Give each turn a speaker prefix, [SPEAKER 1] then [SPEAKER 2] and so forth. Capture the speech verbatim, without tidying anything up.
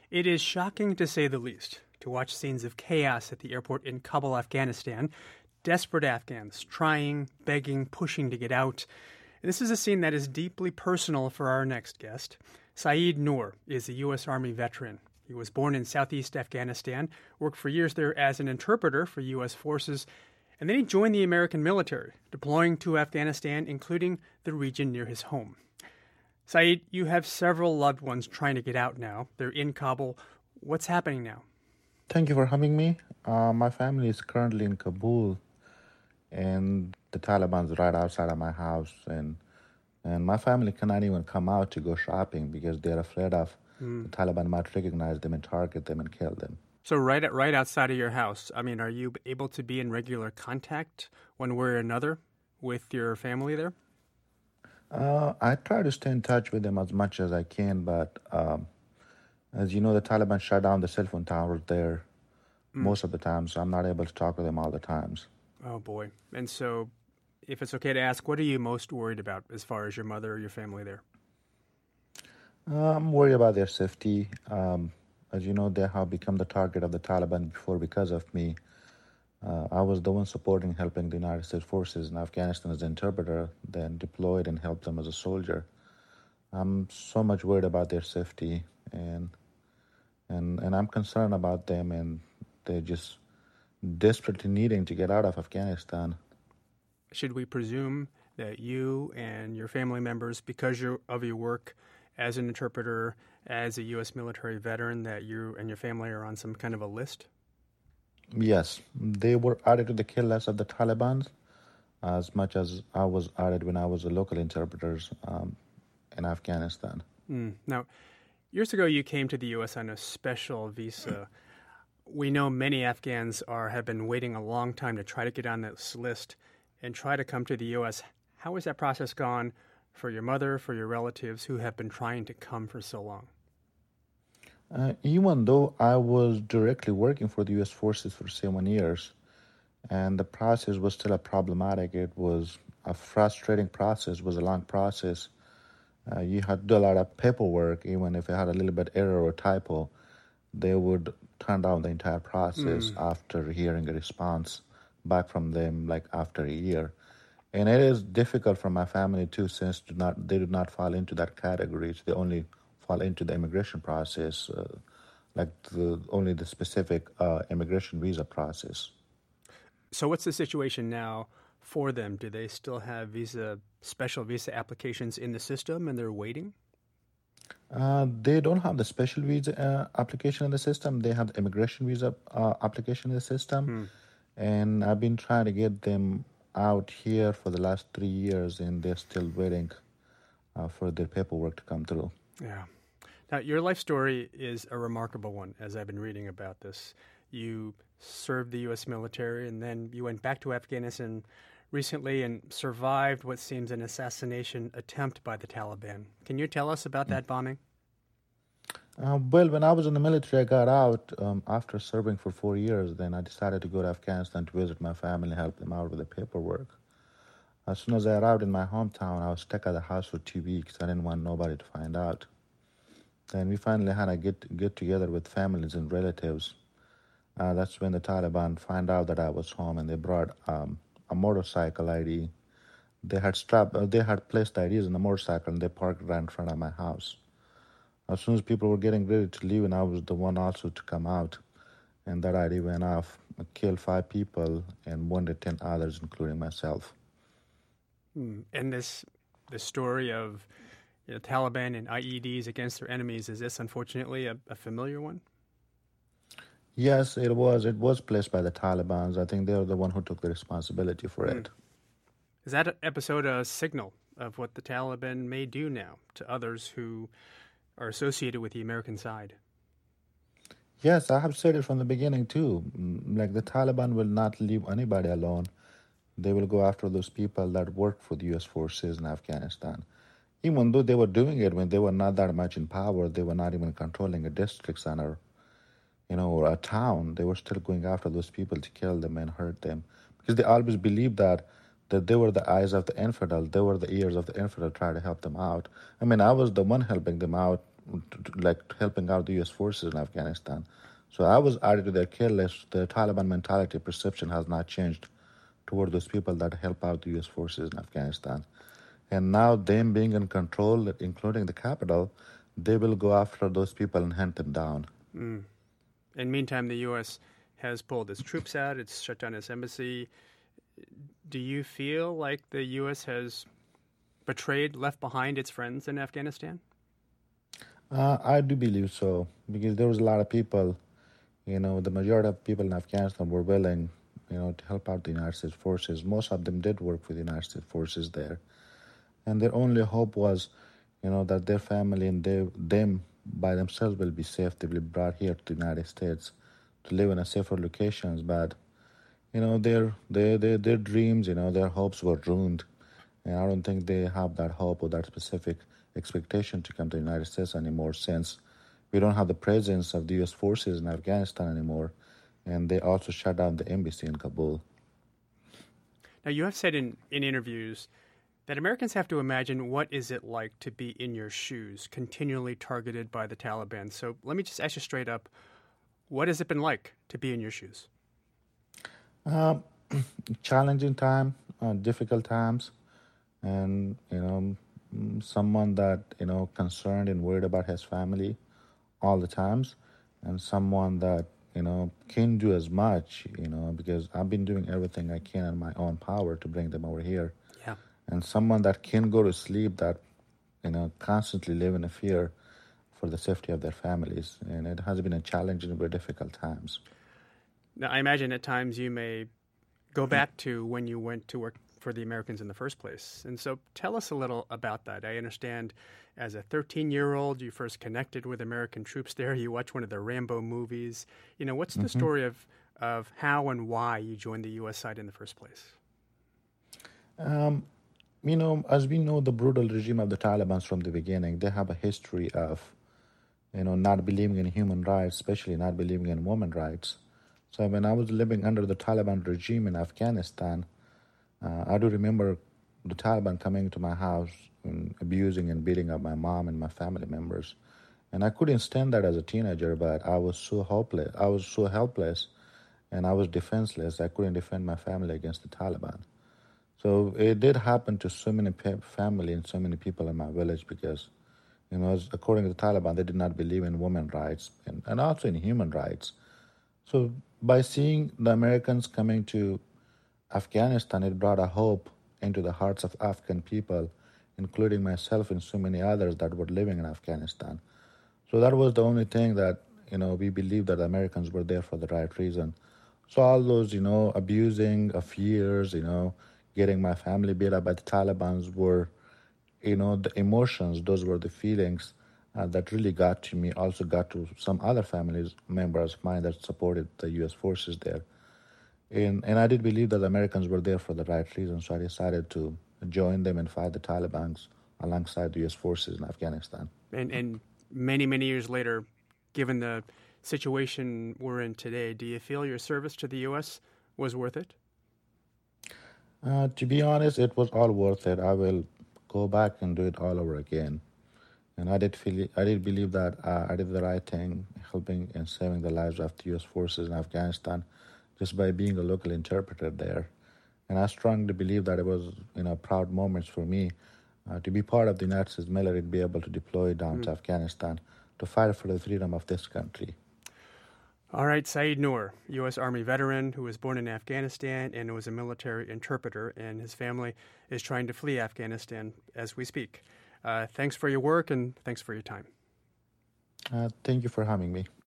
[SPEAKER 1] It is shocking to say the least to watch scenes of chaos at the airport in Kabul, Afghanistan. Desperate Afghans trying, begging, pushing to get out. This is a scene that is deeply personal for our next guest. Saeed Noor is a U S Army veteran. He was born in southeast Afghanistan, worked for years there as an interpreter for U S forces, and then he joined the American military, deploying to Afghanistan, including the region near his home. Saeed, you have several loved ones trying to get out now. They're in Kabul. What's happening now?
[SPEAKER 2] Thank you for having me. Uh, my family is currently in Kabul, and the Taliban's right outside of my house, and and my family cannot even come out to go shopping because they're afraid of mm. the Taliban might recognize them and target them and kill them.
[SPEAKER 1] So right at, right outside of your house, I mean, are you able to be in regular contact one way or another with your family there?
[SPEAKER 2] Uh, I try to stay in touch with them as much as I can, but um, as you know, the Taliban shut down the cell phone towers there mm. most of the time, so I'm not able to talk to them all the times.
[SPEAKER 1] Oh, boy. And so, if it's okay to ask, what are you most worried about as far as your mother or your family there?
[SPEAKER 2] Uh, I'm worried about their safety. Um, as you know, they have become the target of the Taliban before because of me. Uh, I was the one supporting, helping the United States forces in Afghanistan as an interpreter, then deployed and helped them as a soldier. I'm so much worried about their safety, and and and I'm concerned about them, and they're just desperately needing to get out of Afghanistan.
[SPEAKER 1] Should we presume that you and your family members, because you're, of your work as an interpreter, as a U S military veteran, that you and your family are on some kind of a list?
[SPEAKER 2] Yes, they were added to the kill list of the Taliban as much as I was added when I was a local interpreter um, in Afghanistan.
[SPEAKER 1] Mm. Now, years ago you came to the U S on a special visa. We know many Afghans are have been waiting a long time to try to get on this list and try to come to the U S. How has that process gone for your mother, for your relatives who have been trying to come for so long?
[SPEAKER 2] Uh, even though I was directly working for the U S forces for seven years, and the process was still a problematic, it was a frustrating process, it was a long process. Uh, you had to do a lot of paperwork, even if it had a little bit error or typo, they would turn down the entire process mm. after hearing a response back from them, like after a year. And it is difficult for my family too, since do not they do not fall into that category. So they only fall into the immigration process, uh, like the, only the specific uh, immigration visa process.
[SPEAKER 1] So what's the situation now for them? Do they still have visa special visa applications in the system and they're waiting?
[SPEAKER 2] Uh, they don't have the special visa uh, application in the system. They have the immigration visa uh, application in the system. Hmm. And I've been trying to get them out here for the last three years, and they're still waiting uh, for their paperwork to come through.
[SPEAKER 1] Yeah. Now, your life story is a remarkable one, as I've been reading about this. You served the U S military, and then you went back to Afghanistan recently and survived what seems an assassination attempt by the Taliban. Can you tell us about that bombing?
[SPEAKER 2] Uh, well, when I was in the military, I got out um, after serving for four years. Then I decided to go to Afghanistan to visit my family, help them out with the paperwork. As soon as I arrived in my hometown, I was stuck at the house for two weeks. I didn't want nobody to find out. Then we finally had a get get together with families and relatives. Uh, that's when the Taliban found out that I was home, and they brought um, a motorcycle I D. They had strapped, uh, they had placed I Ds in the motorcycle, and they parked right in front of my house. As soon as people were getting ready to leave, and I was the one also to come out, and that I D went off. I killed five people and wounded ten others, including myself.
[SPEAKER 1] Hmm. And this, the story of you know, Taliban and I E Ds against their enemies, is this unfortunately a, a familiar one?
[SPEAKER 2] Yes, it was. It was placed by the Taliban. I think they were the one who took the responsibility for hmm. it.
[SPEAKER 1] Is that episode a signal of what the Taliban may do now to others who are associated with the American side?
[SPEAKER 2] Yes, I have said it from the beginning too. Like, the Taliban will not leave anybody alone. They will go after those people that work for the U S forces in Afghanistan. Even though they were doing it when they were not that much in power, they were not even controlling a district center, you know, or a town. They were still going after those people to kill them and hurt them, because they always believed that that they were the eyes of the infidel, they were the ears of the infidel, trying to help them out. I mean, I was the one helping them out to, to, like helping out the U S forces in Afghanistan. So I was added to their kill list. The Taliban mentality perception has not changed toward those people that help out the U S forces in Afghanistan. And now them being in control, including the capital, they will go after those people and hunt them down.
[SPEAKER 1] Mm. In the meantime, the U S has pulled its troops out. It's shut down its embassy. Do you feel like the U S has betrayed, left behind its friends in Afghanistan?
[SPEAKER 2] Uh, I do believe so, because there was a lot of people, you know, the majority of people in Afghanistan were willing, you know, to help out the United States forces. Most of them did work for the United States forces there. And their only hope was, you know, that their family and they, them by themselves will be safe. They will be brought here to the United States to live in a safer locations. But, you know, their, their, their, their dreams, you know, their hopes were ruined. And I don't think they have that hope or that specific expectation to come to the United States anymore, since we don't have the presence of the U S forces in Afghanistan anymore. And they also shut down the embassy in Kabul.
[SPEAKER 1] Now, you have said in, in interviews that Americans have to imagine what is it like to be in your shoes, continually targeted by the Taliban. So let me just ask you straight up, what has it been like to be in your shoes?
[SPEAKER 2] Um, challenging time, uh, difficult times, and, you know, someone that, you know, concerned and worried about his family all the times, and someone that, you know, can do as much, you know, because I've been doing everything I can in my own power to bring them over here.
[SPEAKER 1] Yeah.
[SPEAKER 2] And someone that can go to sleep, that, you know, constantly live in a fear for the safety of their families. And it has been a challenging, very difficult times.
[SPEAKER 1] Now, I imagine at times you may go back to when you went to work for the Americans in the first place. And so tell us a little about that. I understand as a thirteen-year-old, you first connected with American troops there. You watched one of the Rambo movies. You know, what's the mm-hmm. story of, of how and why you joined the U S side in the first place?
[SPEAKER 2] Um, you know, as we know, the brutal regime of the Taliban from the beginning, they have a history of, you know, not believing in human rights, especially not believing in women's rights. So when I was living under the Taliban regime in Afghanistan, Uh, I do remember the Taliban coming to my house and abusing and beating up my mom and my family members. And I couldn't stand that as a teenager, but I was so hopeless. I was so helpless, and I was defenseless. I couldn't defend my family against the Taliban. So it did happen to so many pe- family and so many people in my village because, you know, according to the Taliban, they did not believe in women's rights and, and also in human rights. So by seeing the Americans coming to Afghanistan, it brought a hope into the hearts of Afghan people, including myself and so many others that were living in Afghanistan. So that was the only thing that, you know, we believed that Americans were there for the right reason. So all those, you know, abusing of years, you know, getting my family beat up by the Taliban were, you know, the emotions, those were the feelings uh, that really got to me, also got to some other families, members of mine that supported the U S forces there. And, and I did believe that the Americans were there for the right reason, so I decided to join them and fight the Taliban alongside the U S forces in Afghanistan.
[SPEAKER 1] And, and many, many years later, given the situation we're in today, do you feel your service to the U S was worth it?
[SPEAKER 2] Uh, to be honest, it was all worth it. I will go back and do it all over again. And I did feel, I did believe that uh, I did the right thing, helping and saving the lives of the U S forces in Afghanistan, just by being a local interpreter there. And I strongly believe that it was, you know, proud moments for me uh, to be part of the United States military, to be able to deploy down mm. to Afghanistan to fight for the freedom of this country.
[SPEAKER 1] All right, Saeed Noor, U S Army veteran who was born in Afghanistan and was a military interpreter, and his family is trying to flee Afghanistan as we speak. Uh, thanks for your work and thanks for your time.
[SPEAKER 2] Uh, thank you for having me.